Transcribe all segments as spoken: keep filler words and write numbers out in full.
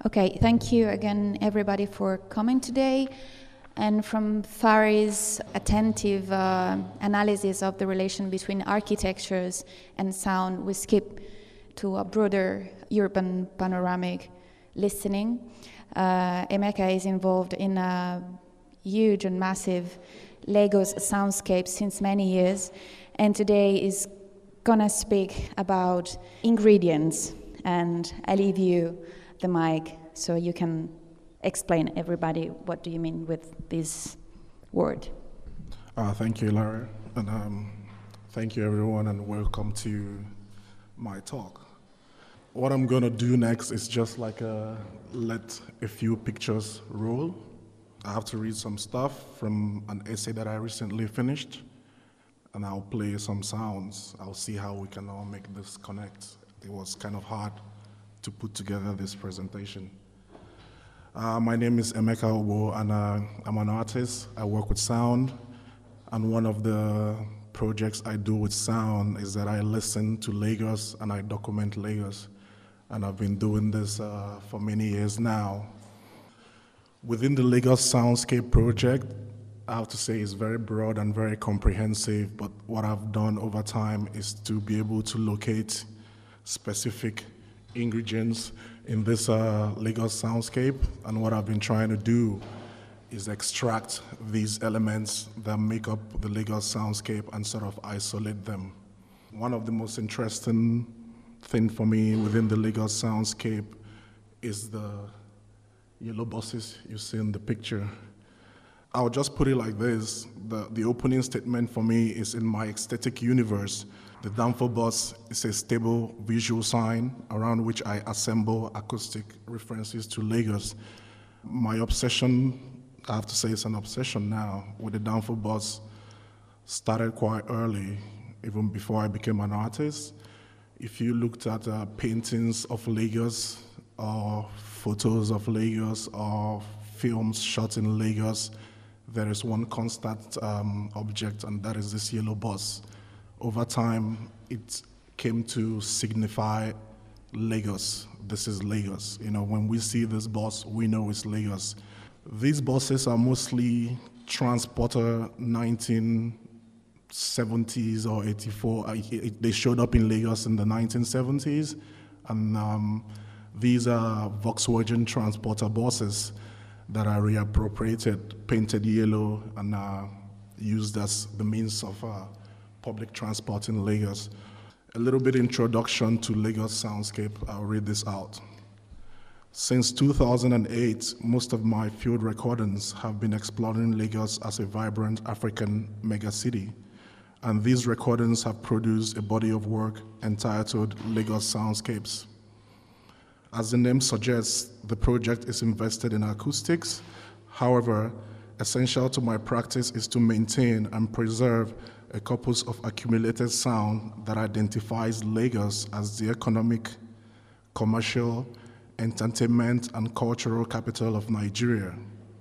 Okay, thank you again, everybody, for coming today. And from Fari's attentive uh, analysis of the relation between architectures and sound, we skip to a broader urban panoramic listening. Uh, Emeka is involved in a huge and massive Lagos soundscape since many years, and today is gonna speak about ingredients. And I leave you the mic so you can explain everybody what do you mean with this word. Uh, thank you, Lara, and um, thank you everyone, and welcome to my talk. What I'm gonna do next is just like a, let a few pictures roll. I have to read some stuff from an essay that I recently finished, and I'll play some sounds. I'll see how we can all make this connect. It was kind of hard to put together this presentation. Uh, my name is Emeka Obo, and uh, I'm an artist. I work with sound, and one of the projects I do with sound is that I listen to Lagos and I document Lagos, and I've been doing this uh, for many years now. Within the Lagos Soundscape project, I have to say it's very broad and very comprehensive, but what I've done over time is to be able to locate specific ingredients in this uh, Lagos soundscape, and what I've been trying to do is extract these elements that make up the Lagos soundscape and sort of isolate them. One of the most interesting thing for me within the Lagos soundscape is the yellow buses you see in the picture. I'll just put it like this. The, the opening statement for me is, in my aesthetic universe, the Danfo bus is a stable visual sign around which I assemble acoustic references to Lagos. My obsession, I have to say it's an obsession now, with the Danfo bus started quite early, even before I became an artist. If you looked at uh, paintings of Lagos, or photos of Lagos, or films shot in Lagos, there is one constant um, object, and that is this yellow bus. Over time, it came to signify Lagos. This is Lagos. You know, when we see this bus, we know it's Lagos. These buses are mostly transporter nineteen seventies or eighty-four. They showed up in Lagos in the nineteen seventies, and um, these are Volkswagen transporter buses that are reappropriated, painted yellow, and uh, used as the means of uh, public transport in Lagos. A little bit introduction to Lagos soundscape. I'll read this out. Since two thousand eight, most of my field recordings have been exploring Lagos as a vibrant African megacity, and these recordings have produced a body of work entitled Lagos Soundscapes. As the name suggests, the project is invested in acoustics. However, essential to my practice is to maintain and preserve a corpus of accumulated sound that identifies Lagos as the economic, commercial, entertainment, and cultural capital of Nigeria.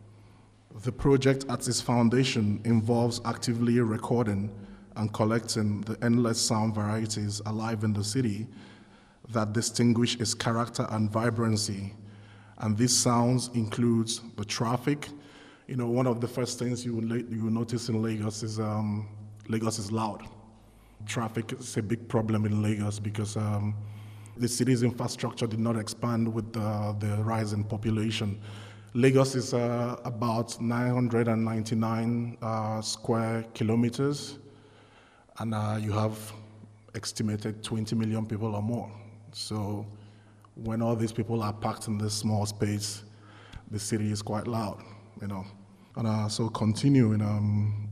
The project at its foundation involves actively recording and collecting the endless sound varieties alive in the city that distinguish its character and vibrancy. And these sounds includes the traffic. You know, one of the first things you will, you will notice in Lagos is um, Lagos is loud. Traffic is a big problem in Lagos because um, the city's infrastructure did not expand with the, the rise in population. Lagos is uh, about nine hundred ninety-nine uh, square kilometers, and uh, you have estimated twenty million people or more. So when all these people are packed in this small space, the city is quite loud, you know. And uh, so continuing, um,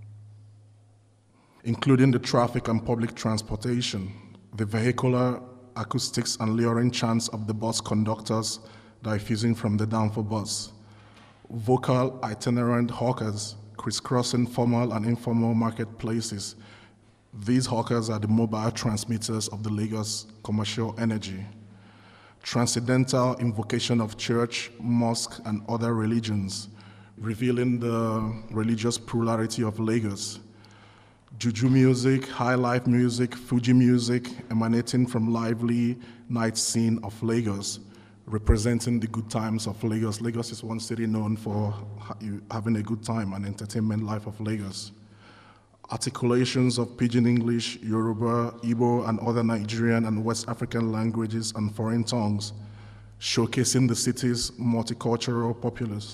including the traffic and public transportation, the vehicular acoustics and luring chants of the bus conductors diffusing from the Danfo bus, vocal itinerant hawkers crisscrossing formal and informal marketplaces. These hawkers are the mobile transmitters of the Lagos commercial energy. Transcendental invocation of church, mosque, and other religions, revealing the religious plurality of Lagos. Juju music, high life music, Fuji music emanating from lively night scene of Lagos, representing the good times of Lagos. Lagos is one city known for ha- you having a good time and entertainment life of Lagos. Articulations of Pidgin English, Yoruba, Igbo, and other Nigerian and West African languages and foreign tongues, showcasing the city's multicultural populace.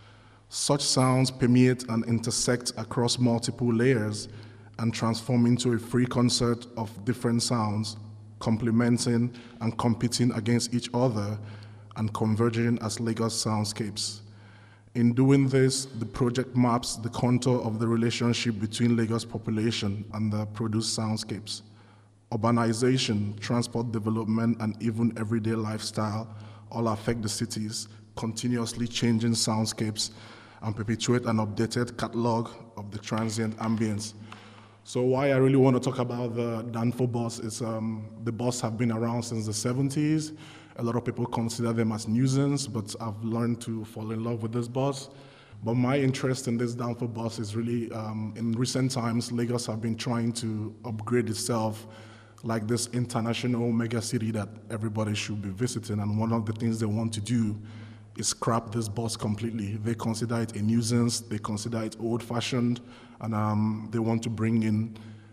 Such sounds permeate and intersect across multiple layers and transform into a free concert of different sounds, complementing and competing against each other and converging as Lagos soundscapes. In doing this, the project maps the contour of the relationship between Lagos population and the produced soundscapes. Urbanization, transport development, and even everyday lifestyle all affect the city's continuously changing soundscapes and perpetuate an updated catalog of the transient ambience. So why I really want to talk about the Danfo bus is um, the bus have been around since the seventies. A lot of people consider them as nuisance, but I've learned to fall in love with this bus. But my interest in this Danfo bus is really, um, in recent times, Lagos have been trying to upgrade itself like this international mega city that everybody should be visiting. And one of the things they want to do is scrap this bus completely. They consider it a nuisance, they consider it old-fashioned, and um, they want to bring in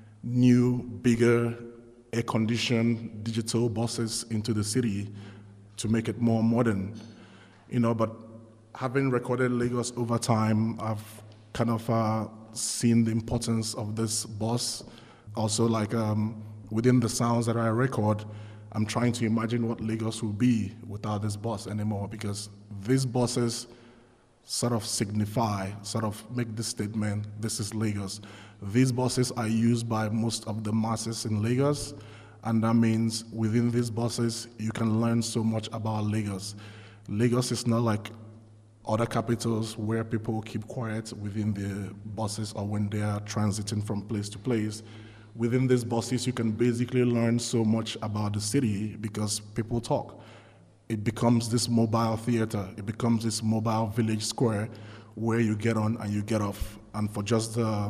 new, bigger, air-conditioned digital buses into the city to make it more modern. You know, but having recorded Lagos over time, I've kind of uh, seen the importance of this bus. Also, like um, within the sounds that I record, I'm trying to imagine what Lagos will be without this bus anymore, because these buses sort of signify, sort of make this statement, this is Lagos. These buses are used by most of the masses in Lagos, and that means within these buses, you can learn so much about Lagos. Lagos is not like other capitals where people keep quiet within the buses or when they are transiting from place to place. Within these buses, you can basically learn so much about the city because people talk. It becomes this mobile theater. It becomes this mobile village square where you get on and you get off. And for just the,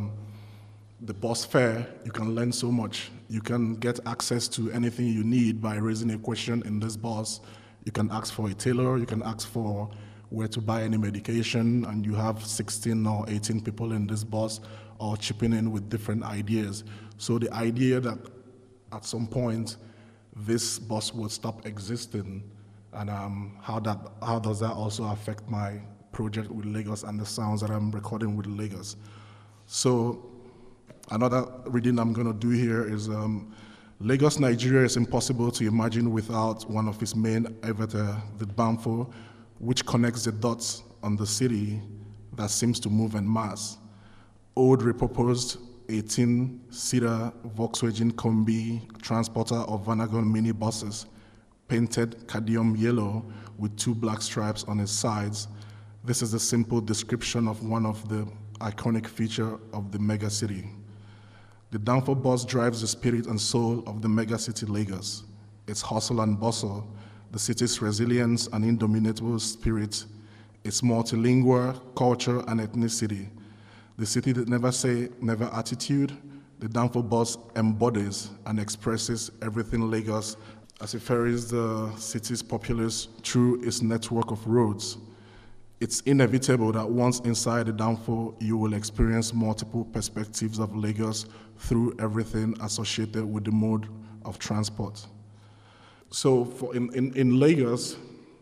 the bus fare, you can learn so much. You can get access to anything you need by raising a question in this bus. You can ask for a tailor, you can ask for where to buy any medication, and you have sixteen or eighteen people in this bus all chipping in with different ideas. So the idea that at some point this bus would stop existing, and um, how that how does that also affect my project with Lagos and the sounds that I'm recording with Lagos. So another reading I'm going to do here is um, Lagos, Nigeria is impossible to imagine without one of its main avatar, the Danfo, which connects the dots on the city that seems to move en masse. Old repurposed eighteen-seater Volkswagen Combi transporter or Vanagon mini buses, painted cadmium yellow with two black stripes on its sides. This is a simple description of one of the iconic features of the mega city. The Danfo bus drives the spirit and soul of the mega city Lagos. Its hustle and bustle, the city's resilience and indomitable spirit, its multilingual culture and ethnicity. The city that never say never attitude, the Danfo bus embodies and expresses everything Lagos as it ferries the city's populace through its network of roads. It's inevitable that once inside the Danfo, you will experience multiple perspectives of Lagos through everything associated with the mode of transport. So for in, in, in Lagos,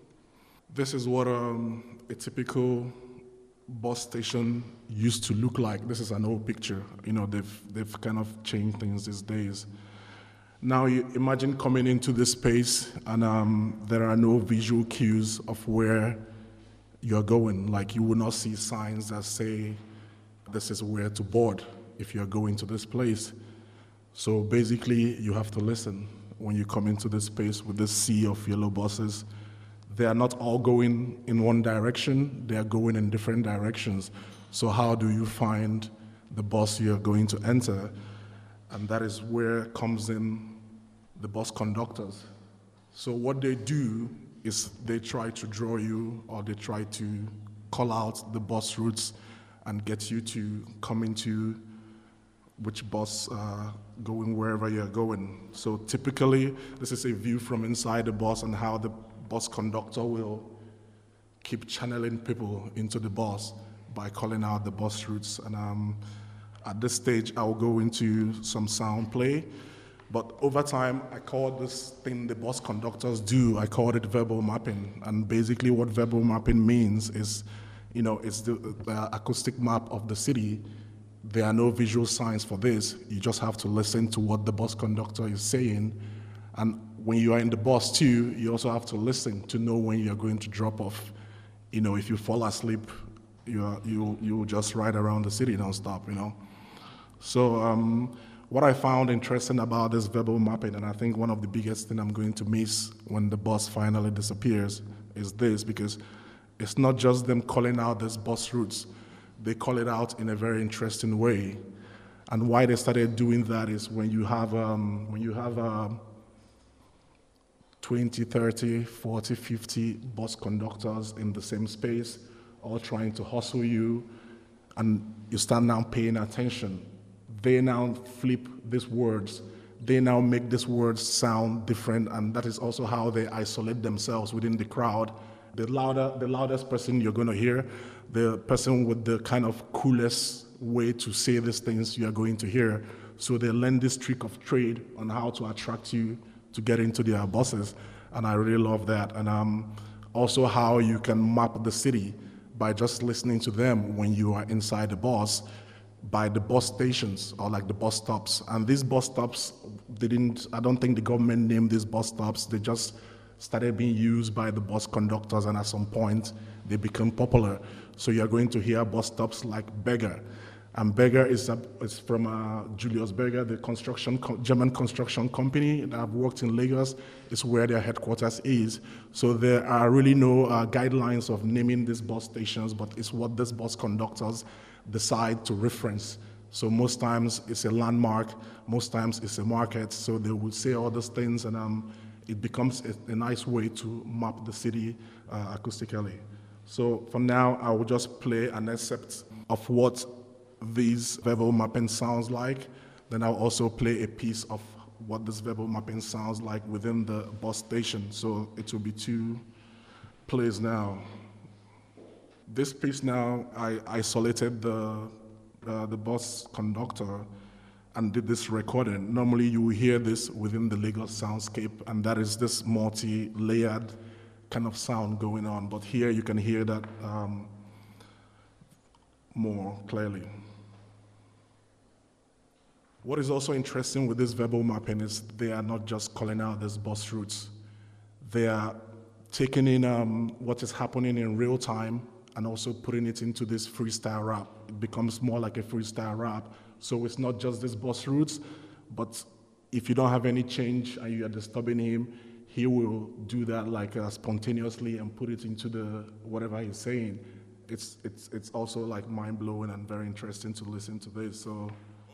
this is what um, a typical bus station used to look like. This is an old picture. You know, they've, they've kind of changed things these days. Now you imagine coming into this space and um, there are no visual cues of where you're going. Like you will not see signs that say this is where to board if you're going to this place. So basically you have to listen when you come into this space with this sea of yellow buses. They are not all going in one direction, they are going in different directions. So how do you find the bus you're going to enter? And that is where comes in the bus conductors. So what they do is they try to draw you, or they try to call out the bus routes and get you to come into which bus uh, going wherever you're going. So typically, this is a view from inside the bus and how the bus conductor will keep channeling people into the bus by calling out the bus routes. And um, at this stage, I'll go into some sound play. But over time, I call this thing the bus conductors do, I called it verbal mapping. And basically what verbal mapping means is, you know, it's the, the acoustic map of the city. There are no visual signs for this. You just have to listen to what the bus conductor is saying. And when you are in the bus too, you also have to listen to know when you're going to drop off. You know, if you fall asleep, you are, you you just ride around the city nonstop, you know. So um, what I found interesting about this verbal mapping, and I think one of the biggest thing I'm going to miss when the bus finally disappears, is this, because it's not just them calling out these bus routes. They call it out in a very interesting way. And why they started doing that is when you have um, when you have um, twenty, thirty, forty, fifty bus conductors in the same space, all trying to hustle you, and you start now paying attention. They now flip these words. They now make these words sound different, and that is also how they isolate themselves within the crowd. The louder, the loudest person you're going to hear, the person with the kind of coolest way to say these things you are going to hear. So they learn this trick of trade on how to attract you to get into their buses, and I really love that. And um, also how you can map the city by just listening to them when you are inside the bus, by the bus stations or like the bus stops. And these bus stops, they didn't, I don't think the government named these bus stops, they just started being used by the bus conductors, and at some point they become popular. So you're going to hear bus stops like Berger. And Berger is, a, is from uh, Julius Berger, the construction German construction company that I've worked in Lagos. It's where their headquarters is. So there are really no uh, guidelines of naming these bus stations, but it's what these bus conductors decide to reference. So most times it's a landmark, most times it's a market. So they will say all those things, and um, it becomes a, a nice way to map the city uh, acoustically. So for now, I will just play an excerpt of what these verbal mapping sounds like. Then I'll also play a piece of what this verbal mapping sounds like within the bus station. So it will be two plays now. This piece now, I isolated the, uh, the bus conductor and did this recording. Normally you will hear this within the Lagos soundscape, and that is this multi-layered kind of sound going on. But here you can hear that um, more clearly. What is also interesting with this verbal mapping is they are not just calling out these bus routes. They are taking in um, what is happening in real time and also putting it into this freestyle rap. It becomes more like a freestyle rap. So it's not just these bus routes, but if you don't have any change and you are disturbing him, he will do that like uh, spontaneously and put it into the whatever he's saying. It's, it's, it's also like mind-blowing and very interesting to listen to this. So.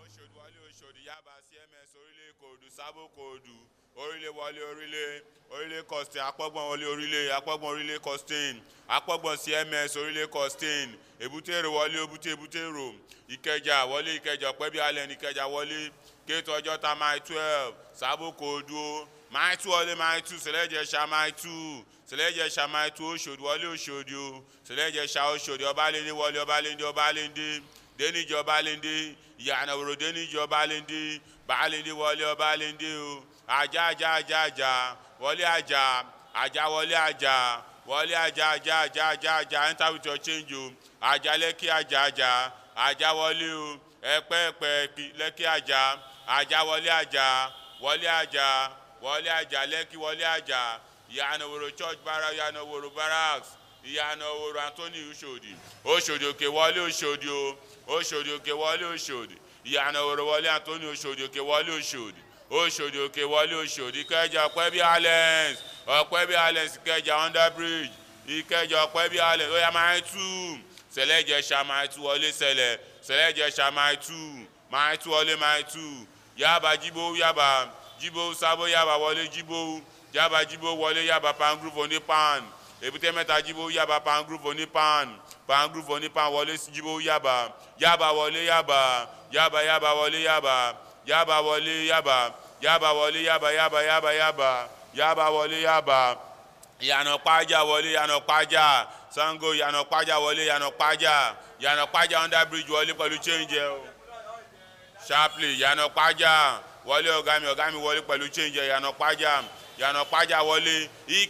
Orile wale orile, orile costain, akpọgbọn wale orile, akpọgbọn orile costain, akpọgbọn C M S orile costain, ebute ro wale ebute ebute ro, Ìkẹjà wale Ìkẹjà pẹbi allen Ìkẹjà wale, Gate Ọjọ́ta mile twelve, Sabo Kodo, mile two wale mile two, Selejesha mile two, Selejesha mile two, Oshodi wale Oshodi o, Selejesha Oshodi, Ọbalende wale Ọbalende Ọbalende, Deniji Ọbalende, Ìyànà Òrò Deniji Ọbalende, Balende wale Ọbalende o. Aja aja aja aja, wọlé aja, aja wọlé aja, wọlé aja aja aja aja aja, enter with your change o. Aja lẹ́kí aja aja, aja wọlé o. Ẹ̀pẹ́ ẹ̀pẹ́ lẹ́kí aja, aja wọlé aja, wọlé aja, wọlé aja lẹ́kí wọlé aja. Ìyànà Òwòrò church barracks, Ìyànà Òwòrò barracks, Ìyànà Òwòrò Anthony Oshodi. Oshodi òkè wọlé Oshodi o. Oshodi òkè wọlé Oshodi. Ìyànà Òwòrò wọlé Anthony Oshodi òkè wọlé Oshodi. Oshodi òkè wọlé Oshodi. Ìkẹjà Ọ̀pẹ́bí Allen, Ọ̀pẹ́bí Allen Ìkẹjà under bridge, Ìkẹjà Ọ̀pẹ́bí Allen oya mile two, Selejesha mile two wọlé Sele, Selejesha mile two, mile two wọlé mile two, Yaba Jibo Yaba, Jibo Sabo Yaba wọlé Jibo, Yaba Jibo wọlé Yaba Pangroove onípan, Èbúté Mẹ́ta Jibo Yaba Pangroove onípan, Pangroove onípan wọlé Jibo Yaba, Yaba wọlé Yaba, Yaba Yaba wọlé Yaba. Yaba wọlé Yaba, Yaba wọlé Yaba, Yaba Yaba Yaba, Yaba wọlé Yaba, Ìyànà Pájà wọlé, Ìyànà Pájà, Sango, Ìyànà Pájà wọlé, Ìyànà Pájà, Ìyànà Pájà under bridge wọlé pẹ̀lú change ẹ o. Sharply, Ìyànà Pájà wọlé ọ̀gá mi, ọ̀gá mi wọlé pẹ̀lú change ẹ, Ìyànà Pájà, Ìyànà Pájà wọlé,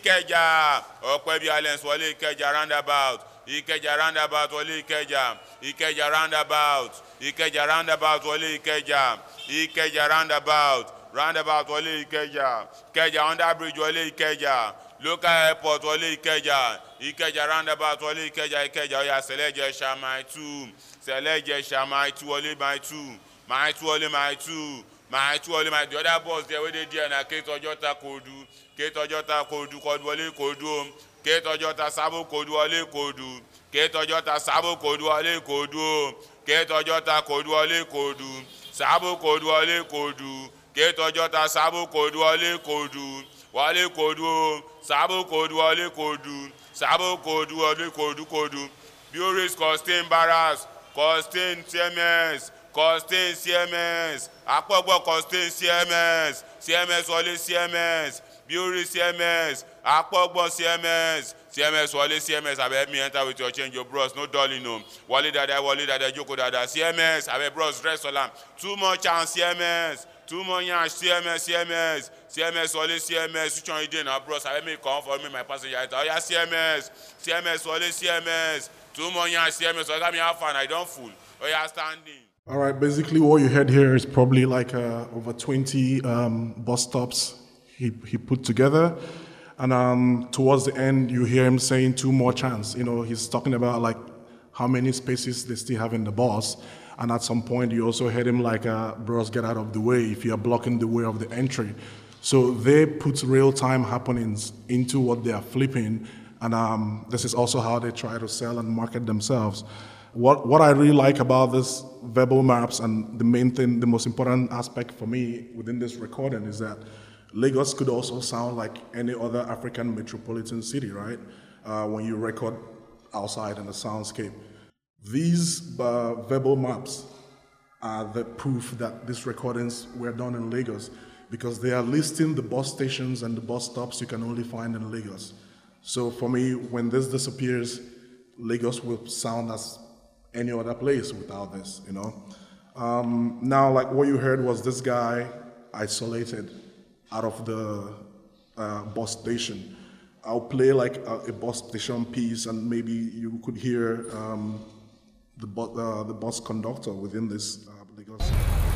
Ìkẹjà, Ọ̀pẹ́bí Alliance wọlé Ìkẹjà roundabout, Ìkẹjà roundabout wọlé Ìkẹjà, Ìkẹjà roundabout, Ìkẹjà roundabout wọlé Ìkẹjà, Ìkẹjà roundabout, roundabout wọlé Ìkẹjà, Ìkẹjà under bridge wọlé Ìkẹjà, local airport wọlé Ìkẹjà, Ìkẹjà roundabout wọlé Ìkẹjà, Ìkẹjà Ọya Sẹ̀lẹ̀-Ìjẹ̀ṣà my two, Sẹ̀lẹ̀-Ìjẹ̀ṣà my two wọlé my two, my two wọlé my two, my two wọlé my the other bus there wey dey there na Kate Ọjọ́ta Kodu, Kate Ọjọ́ta Kodu Kodu wọlé Kodu o, Kate Ọjọ́ta Sabo Kodu wọlé Kodu, Kate Ọjọ́ta Sabo Kodu wọlé Kodu o, Kate Ọjọ́ta Kodu wọlé Kodu, Sabo Kodu wọlé Kodu, Kate Ọjọ́ta Sabo Kodu wọlé Kodu, wọlé Kodu o, Sabo Kodu wọlé Kodu, Sabo Kodu wọlé Kodu Kodu, Bureau Costain Barras, Costain C M S, Costain C M S, Akpogbo Costain C M S, C M S wọlé C M S, Bureau C M S, Akpogbo C M S, C M S wọlé C M S, abeg help me enter with your change, your bros, no dulling o. Wọlé dada, wọlé dada, Joko dada, C M S, abeg bros, dress all am. Too much chance C M S, too much yansh C M S, C M S, C M S wọlé C M S, which one you dey na bros, abeg make you come for me, my passenger enter. Oya C M S, C M S wọlé C M S, too much yansh C M S, oga me how far, I don full. Oya standing. All right, basically what you heard here is probably like uh, over twenty um, bus stops he, he put together. And um, towards the end, you hear him saying two more chance. You know, he's talking about like how many spaces they still have in the bus. And at some point, you also heard him like, uh, bros, get out of the way if you are blocking the way of the entry. So they put real-time happenings into what they are flipping. And um, this is also how they try to sell and market themselves. What, what I really like about this verbal maps, and the main thing, the most important aspect for me within this recording is that Lagos could also sound like any other African metropolitan city, right? Uh, when you record outside in the soundscape. These uh, verbal maps are the proof that these recordings were done in Lagos, because they are listing the bus stations and the bus stops you can only find in Lagos. So for me, when this disappears, Lagos will sound as any other place without this, you know? Um, now, like what you heard was this guy isolated out of the uh, bus station. I'll play like a, a bus station piece, and maybe you could hear um, the, bu uh, the bus conductor within this uh, Lagos.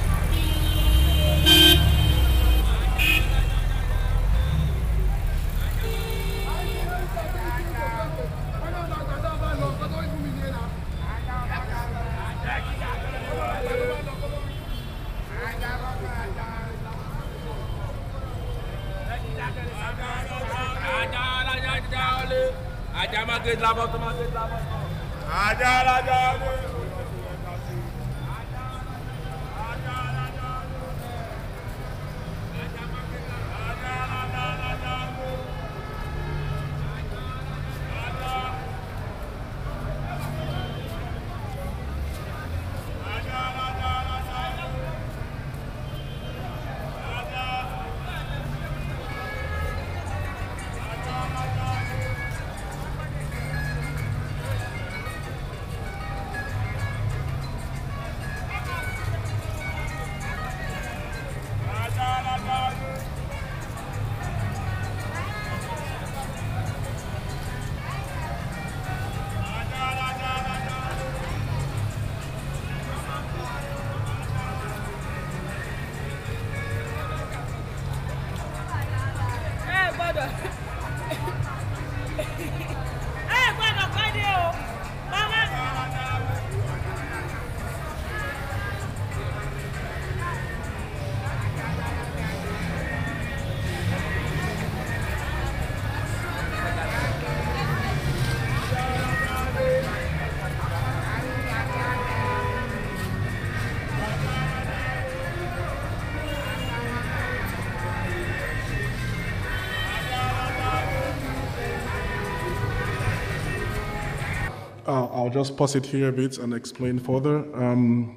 Uh, I'll just pause it here a bit and explain further. Um,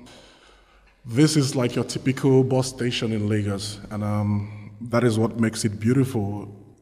this is like your typical bus station in Lagos, and um, that is what makes it beautiful.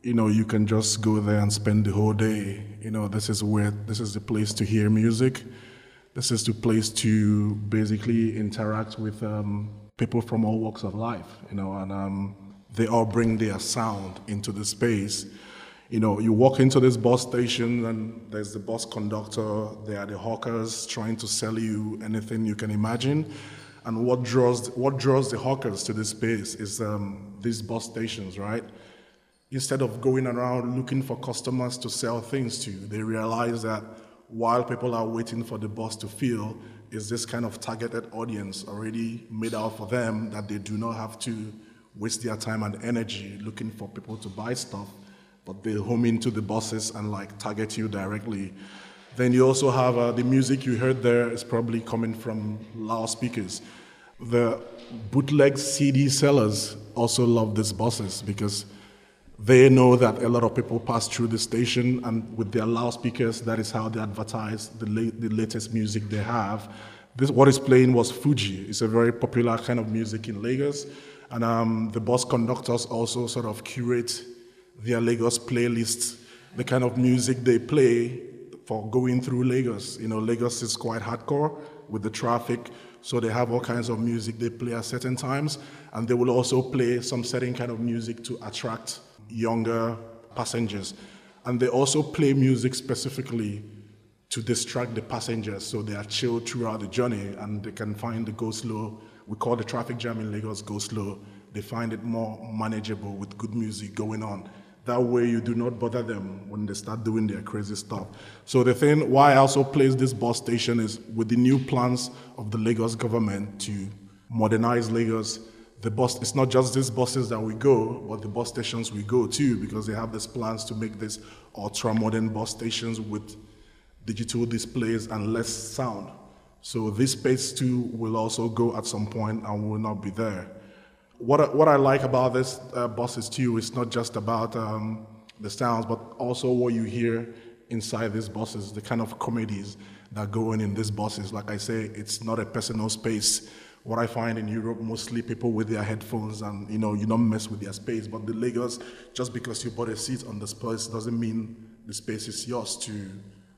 you know, you can just go there and spend the whole day. You know, this is where, this is the place to hear music. This is the place to basically interact with um, people from all walks of life, you know, and um, they all bring their sound into the space. You know, you walk into this bus station and there's the bus conductor, there are the hawkers trying to sell you anything you can imagine. And what draws, what draws the hawkers to this space is um, these bus stations, right? Instead of going around looking for customers to sell things to, they realize that while people are waiting for the bus to fill, is this kind of targeted audience already made out for them that they do not have to waste their time and energy looking for people to buy stuff, but they home into the buses and like target you directly. Then you also have uh, the music you heard there is probably coming from loudspeakers. The bootleg C D sellers also love these buses because they know that a lot of people pass through the station, and with their loudspeakers, that is how they advertise the, la the latest music they have. This, what is playing was Fuji. It's a very popular kind of music in Lagos. And um, the bus conductors also sort of curate their Lagos playlists, the kind of music they play for going through Lagos. You know, Lagos is quite hardcore with the traffic, so they have all kinds of music they play at certain times, and they will also play some certain kind of music to attract younger passengers. And they also play music specifically to distract the passengers, so they are chilled throughout the journey and they can find the go slow. We call the traffic jam in Lagos go slow. They find it more manageable with good music going on. That way you do not bother them when they start doing their crazy stuff. So the thing why I also place this bus station is with the new plans of the Lagos government to modernize Lagos. The bus, it's not just these buses that we go, but the bus stations we go to, because they have these plans to make these ultra-modern bus stations with digital displays and less sound. So this space too will also go at some point and will not be there. What I, what I like about this uh, buses too is not just about um, the sounds, but also what you hear inside these buses, the kind of comedies that go on in these buses. Like I say, it's not a personal space. What I find in Europe, mostly people with their headphones and, you know, you don't mess with their space. But the Lagos, just because you bought a seat on the space doesn't mean the space is yours to,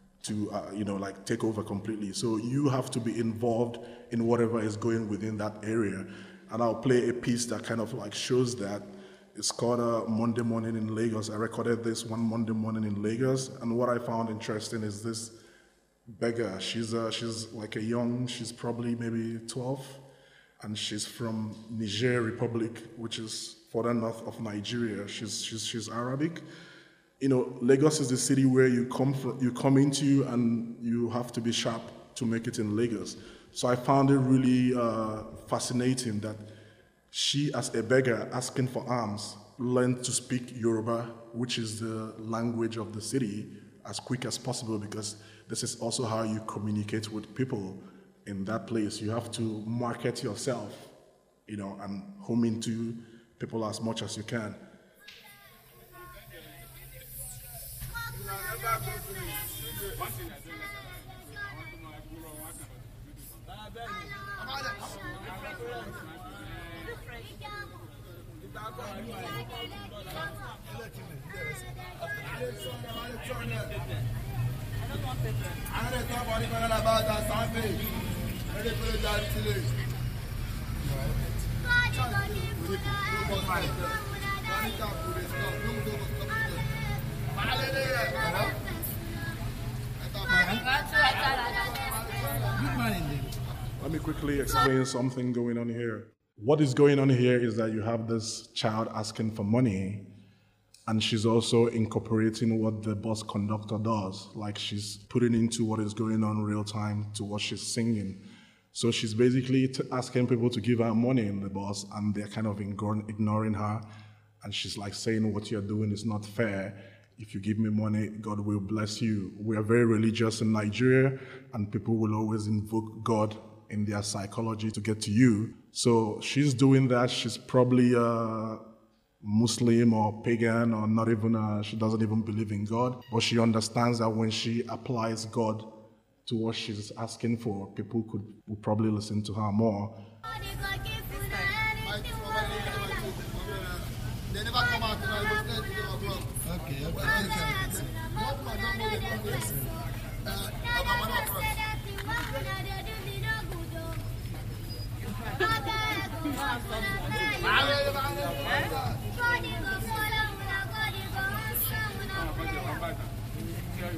to uh, you know, like take over completely. So you have to be involved in whatever is going within that area. And I'll play a piece that kind of like shows that. It's called uh, Monday Morning in Lagos. I recorded this one Monday morning in Lagos. And what I found interesting is this beggar. She's, uh, she's like a young, she's probably maybe twelve. And she's from Niger Republic, which is further north of Nigeria. She's, she's, she's Arabic. You know, Lagos is the city where you come from, you come into and you have to be sharp to make it in Lagos. So I found it really uh, fascinating that she, as a beggar asking for alms, learned to speak Yoruba, which is the language of the city, as quick as possible, because this is also how you communicate with people in that place. You have to market yourself, you know, and home into people as much as you can. Let me quickly explain something going on here. What is going on here is that you have this child asking for money, and she's also incorporating what the bus conductor does. Like, she's putting into what is going on real time to what she's singing. So she's basically t asking people to give her money in the bus, and they're kind of ignoring her. And she's like saying, what you're doing is not fair. If you give me money, God will bless you. We are very religious in Nigeria, and people will always invoke God in their psychology to get to you. So she's doing that. She's probably a Muslim or pagan, or not even, a, she doesn't even believe in God. But she understands that when she applies God to what she's asking for, people could will probably listen to her more. They never come out,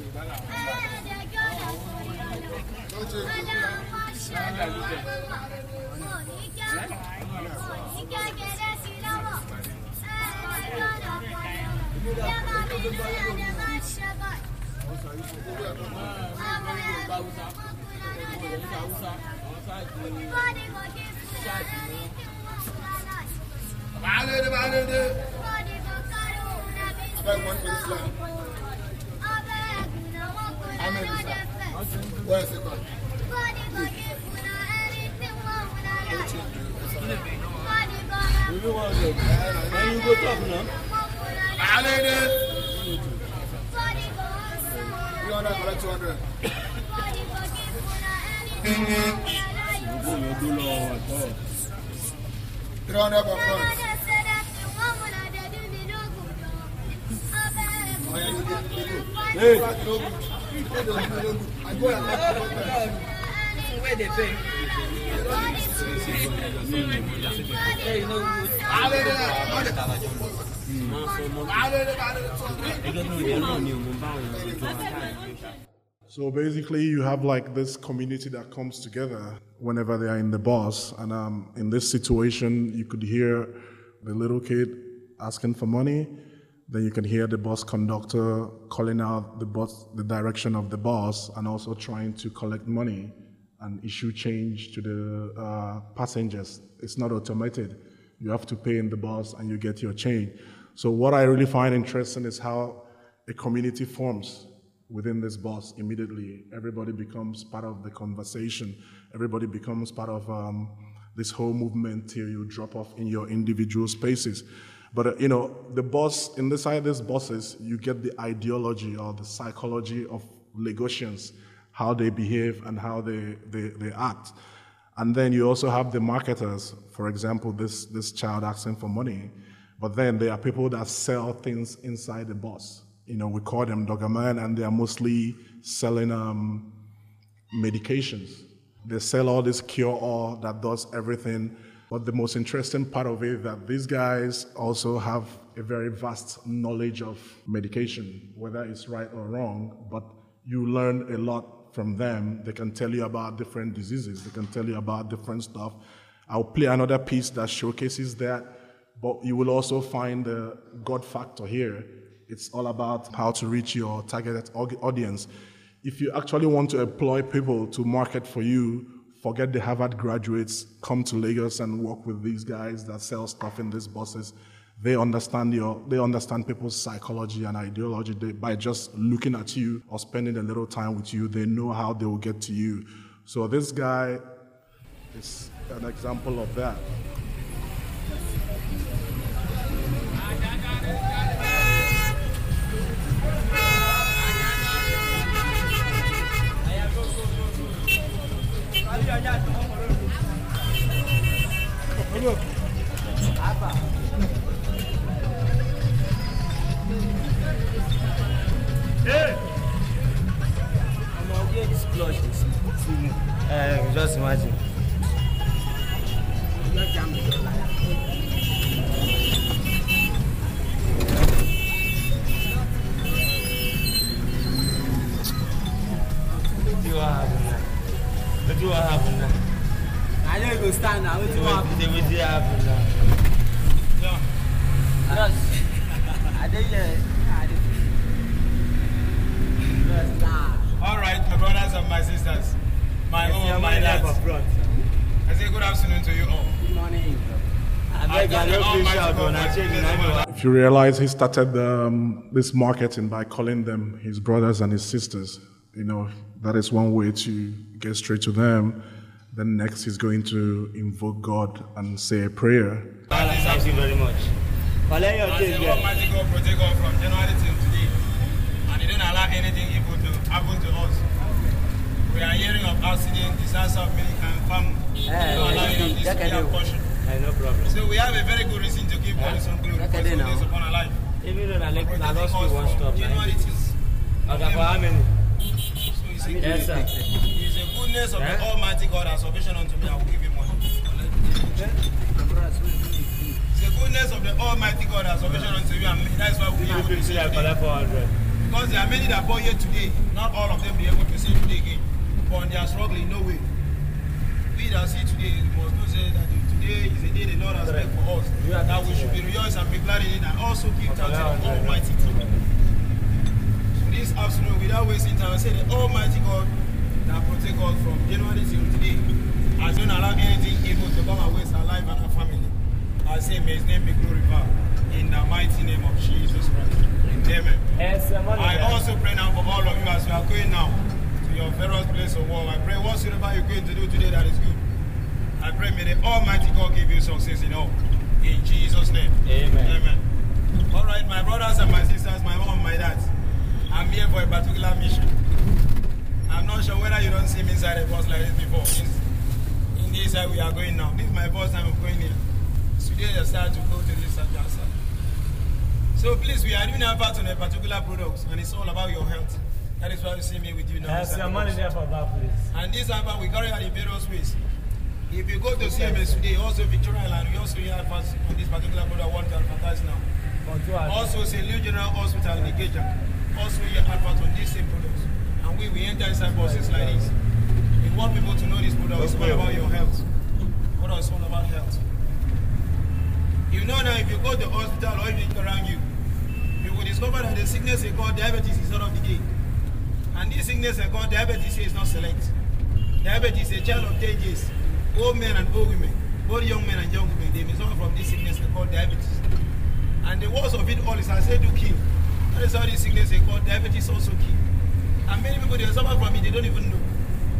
Where is it gone? You want to go? When you go talk now? three hundred collect two hundred. three hundred for front. Hey, I go and where they pay. Hey, no. So basically, you have like this community that comes together whenever they are in the bus, and um, in this situation, you could hear the little kid asking for money. Then you can hear the bus conductor calling out the bus, the direction of the bus, and also trying to collect money and issue change to the uh, passengers. It's not automated. You have to pay in the bus and you get your change. So what I really find interesting is how a community forms within this bus immediately. Everybody becomes part of the conversation. Everybody becomes part of um, this whole movement till you drop off in your individual spaces. But, uh, you know, the bus, in the side of these buses, you get the ideology or the psychology of Lagosians, how they behave and how they, they, they act. And then you also have the marketers, for example, this, this child asking for money. But then there are people that sell things inside the bus. You know, we call them Dogaman, and they are mostly selling um, medications. They sell all this cure-all that does everything. But the most interesting part of it is that these guys also have a very vast knowledge of medication, whether it's right or wrong, but you learn a lot from them. They can tell you about different diseases. They can tell you about different stuff. I'll play another piece that showcases that, but you will also find the God factor here. It's all about how to reach your targeted audience. If you actually want to employ people to market for you, forget the Harvard graduates, come to Lagos and work with these guys that sell stuff in these buses. They understand your, they understand people's psychology and ideology. They, by just looking at you or spending a little time with you, they know how they will get to you. So this guy is an example of that. Uh, just imagine. What happened now? What happened now? I don't go stand now. What happened? What happened now? Just, I didn't. All right, my brothers and my sisters, my yes, own, my lads. I say good afternoon to you all. Good morning. I beg I love you shout when I check in. If you realize he started um, this marketing by calling them his brothers and his sisters, you know, that is one way to get straight to them. Then next he's going to invoke God and say a prayer. Thank you very much. As the Almighty God protect us from January till today, and He didn't allow anything evil to happen to us. We are hearing of accidents, disaster of many kind, famine. Hey, so allow any of this to be our portion. Hey, no problem. So we have a very good reason to give God yeah. some glory for some days upon our life. Even though I lost you one stop. January till okay, for how many? So it's a, yes, sir. It's the goodness of yeah. the Almighty God and salvation unto me. I will give you money. It's the goodness of the Almighty God and salvation unto you and me. That's why we are able to see today. Because there are many that born here today, not all of them be able to see today again. But they are struggling, no way. We that see today must not say that today is a day the Lord has made for us. That we should be rejoiced and be glad in it and also give thanks to the Almighty God. So this afternoon, without wasting time, I say the Almighty God that protect us from January till today has don't allow anything evil to come and waste our life and our family. I say may his name be glorified in the mighty name of Jesus Christ. Amen. I also pray now for all of you as you are going now to your various place of work. I pray whatsoever you're going to do today that is good. I pray may the Almighty God give you success in all. In Jesus' name. Amen. Amen. All right, my brothers and my sisters, my mom and my dad, I'm here for a particular mission. I'm not sure whether you don't see me inside a bus like this before. In, in this side we are going now. This is my first time of going here. Today I start to go to this side. So please, we are doing our part on a particular product, and it's all about your health. That is why you see me with you now. Yes, your money there for that place. And this advert we carry out in various ways. If you go to C M S today, also Victoria Island, we also hear adverts on this particular product. One can advertise now. Also, Saint Louis General Hospital in Ikeja, also hear adverts on these same products. And we we enter inside buses like this. We want people to know this product is all about your health. Product is all about health. You know now, if you go to the hospital or if you look around you, you will discover that the sickness they call diabetes is not of the day. And this sickness they call diabetes is not select. Diabetes is a child of ten years. Old men and old women, both young men and young women, they may suffer from this sickness they call diabetes. And the worst of it all is, I say, do kill. That is how this sickness they call diabetes also kill. And many people, they suffer from it, they don't even know.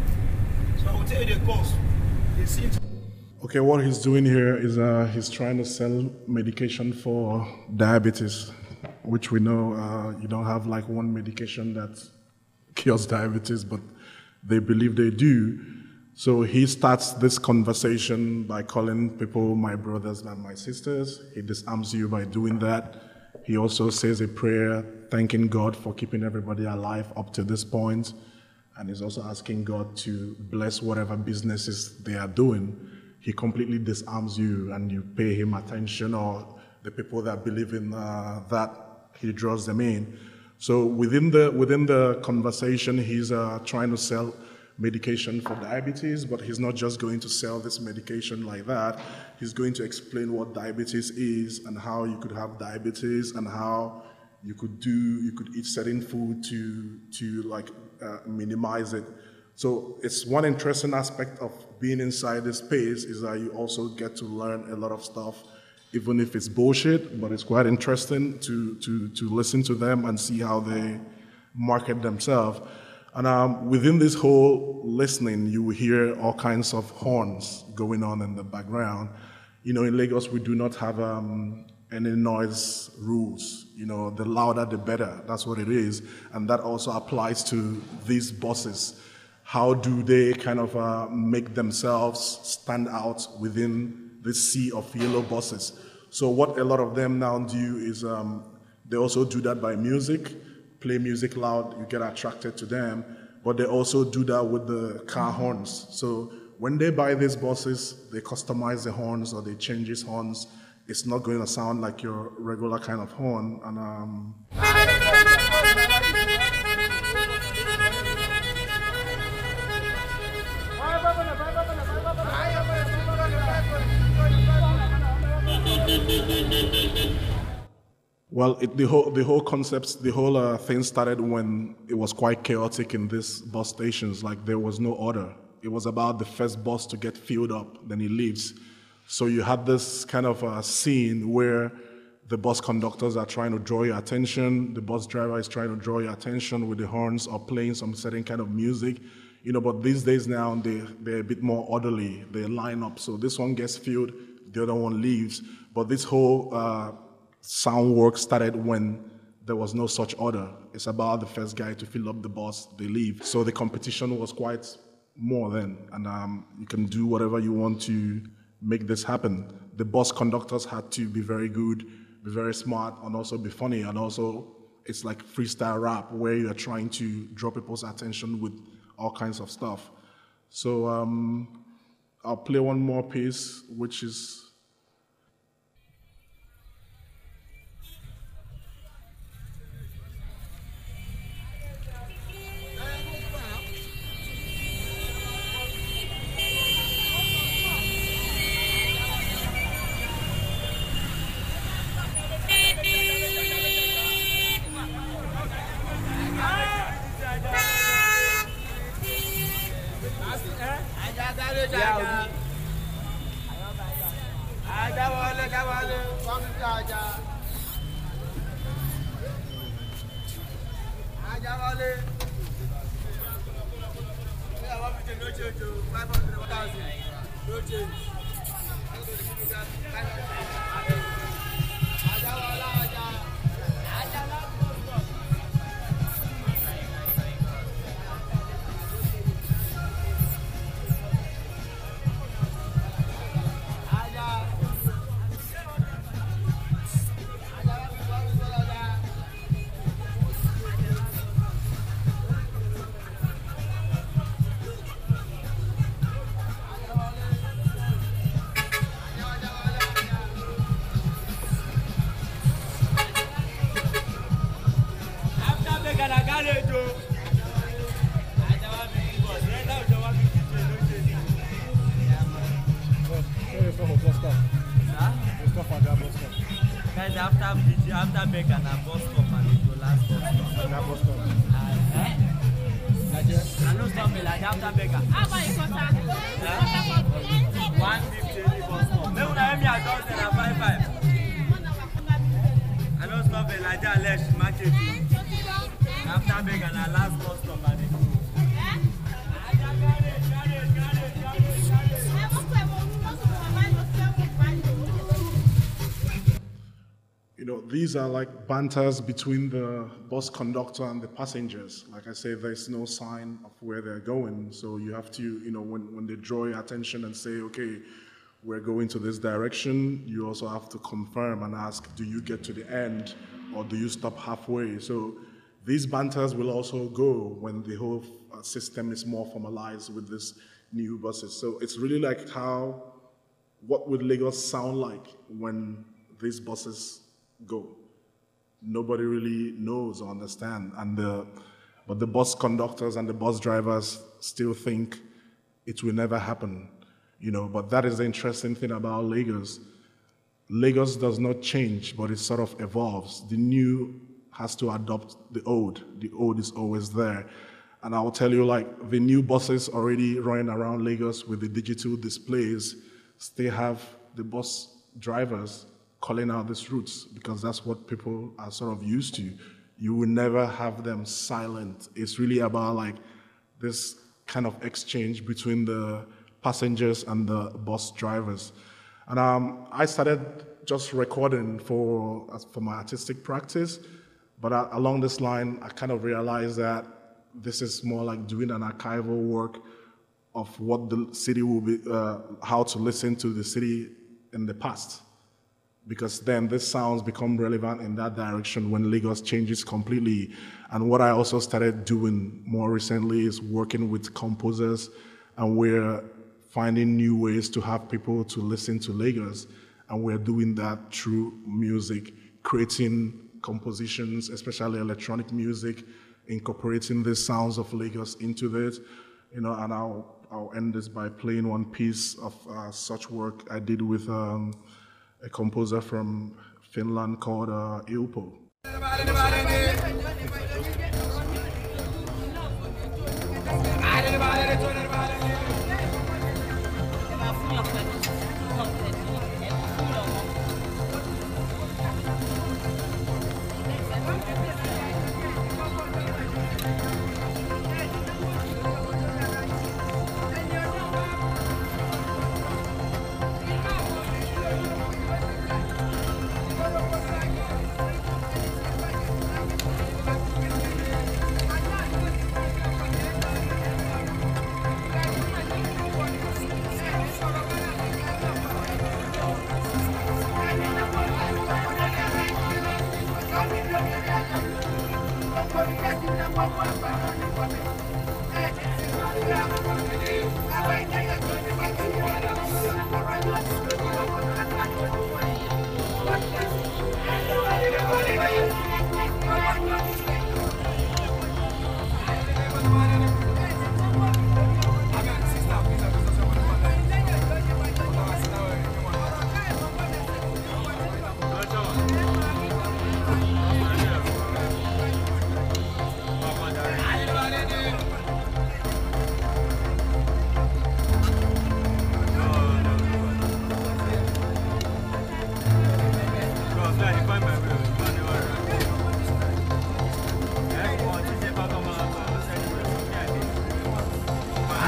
So I will tell you the cause, the symptoms. Okay, what he's doing here is uh, he's trying to sell medication for diabetes, which we know uh, you don't have like one medication that cures diabetes, but they believe they do. So he starts this conversation by calling people my brothers and my sisters. He disarms you by doing that. He also says a prayer thanking God for keeping everybody alive up to this point. And he's also asking God to bless whatever businesses they are doing. He completely disarms you and you pay him attention, or the people that believe in uh, that, he draws them in. So within the, within the conversation, he's uh, trying to sell medication for diabetes, but he's not just going to sell this medication like that. He's going to explain what diabetes is and how you could have diabetes and how you could do, you could eat certain food to, to like uh, minimize it. So it's one interesting aspect of being inside this space is that you also get to learn a lot of stuff, even if it's bullshit, but it's quite interesting to, to, to listen to them and see how they market themselves. And um, within this whole listening, you will hear all kinds of horns going on in the background. You know, in Lagos, we do not have um, any noise rules. You know, the louder, the better. That's what it is. And that also applies to these buses. How do they kind of uh, make themselves stand out within this sea of yellow buses? So what a lot of them now do is um, they also do that by music. Play music loud, you get attracted to them, but they also do that with the car horns. So when they buy these buses, they customize the horns or they change these horns. It's not going to sound like your regular kind of horn. And um, Well, it, the whole the whole concept, the whole uh, thing started when it was quite chaotic in these bus stations. Like there was no order. It was about the first bus to get filled up, then it leaves. So you had this kind of uh, scene where the bus conductors are trying to draw your attention, the bus driver is trying to draw your attention with the horns or playing some certain kind of music. You know, but these days now they they're a bit more orderly. They line up. So this one gets filled, the other one leaves. But this whole uh, sound work started when there was no such order. It's about the first guy to fill up the bus, they leave. So the competition was quite more then, and um, you can do whatever you want to make this happen. The bus conductors had to be very good, be very smart, and also be funny, and also it's like freestyle rap where you're trying to draw people's attention with all kinds of stuff. So um, I'll play one more piece, which is Ajawale, Ajawale, one fifty Aja. Ajawale. Yeah, one fifty, no change, five hundred, one thousand, no change. Ajawale, Aja. Ajawale. Guys, after after Becca and bus stop and it go last bus stop. That bus stop. Eh? I know something like after Becca. How about you contact? One fifty bus stop. Maybe when I am here, I don't say five five. I know something like that. Let's market. After Becca and last bus stop and it go. You know, these are like banters between the bus conductor and the passengers. Like I say, there's no sign of where they're going. So you have to, you know, when, when they draw your attention and say, okay, we're going to this direction, you also have to confirm and ask, do you get to the end or do you stop halfway? So these banters will also go when the whole uh, system is more formalized with these new buses. So it's really like how, what would Lagos sound like when these buses go? Nobody really knows or understand, and the, but the bus conductors and the bus drivers still think it will never happen, you know. But that is the interesting thing about Lagos. Lagos does not change, but it sort of evolves. The new has to adopt the old. The old is always there. And I'll tell you, like, the new buses already running around Lagos with the digital displays still have the bus drivers calling out these routes, because that's what people are sort of used to. You will never have them silent. It's really about like this kind of exchange between the passengers and the bus drivers. And um, I started just recording for, for my artistic practice, but uh, along this line, I kind of realized that this is more like doing an archival work of what the city will be, uh, how to listen to the city in the past. Because then these sounds become relevant in that direction when Lagos changes completely. And what I also started doing more recently is working with composers, and we're finding new ways to have people to listen to Lagos. And we're doing that through music, creating compositions, especially electronic music, incorporating the sounds of Lagos into it. You know, and I'll, I'll end this by playing one piece of uh, such work I did with um, a composer from Finland called uh, Ilpo.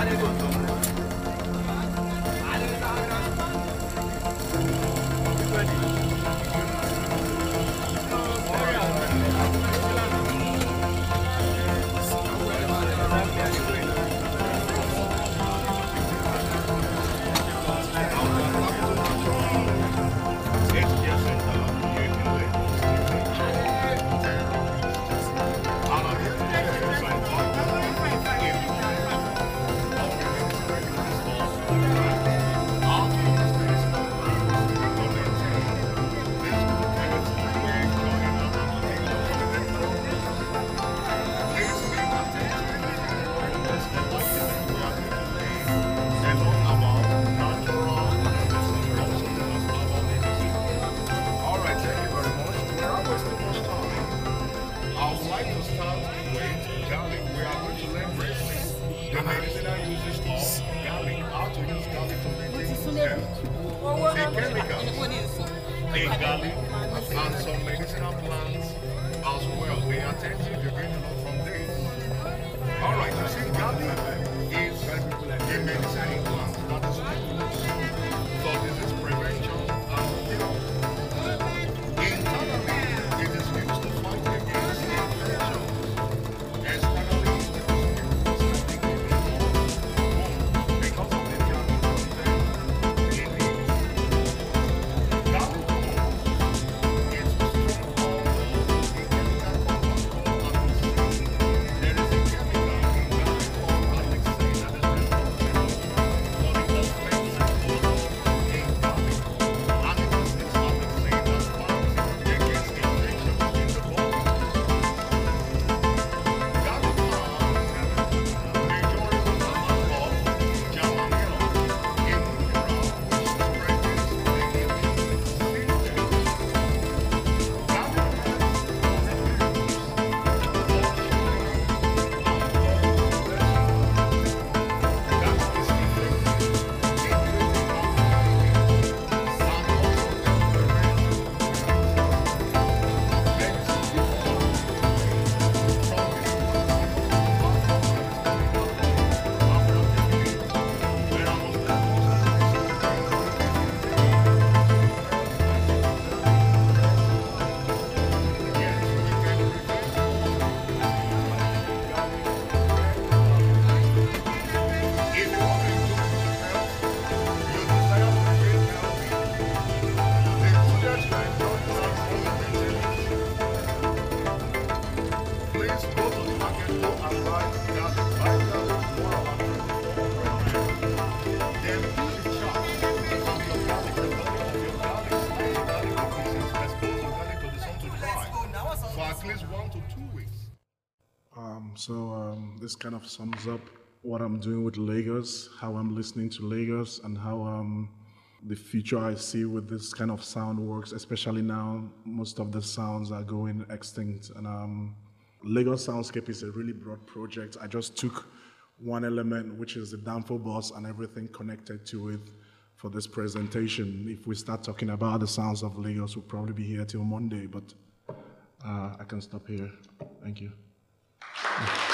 So um, this kind of sums up what I'm doing with Lagos, how I'm listening to Lagos, and how um, the future I see with this kind of sound works, especially now most of the sounds are going extinct. And um, Lagos Soundscape is a really broad project. I just took one element, which is the Danfo bus and everything connected to it for this presentation. If we start talking about the sounds of Lagos, we'll probably be here till Monday, but uh, I can stop here. Thank you.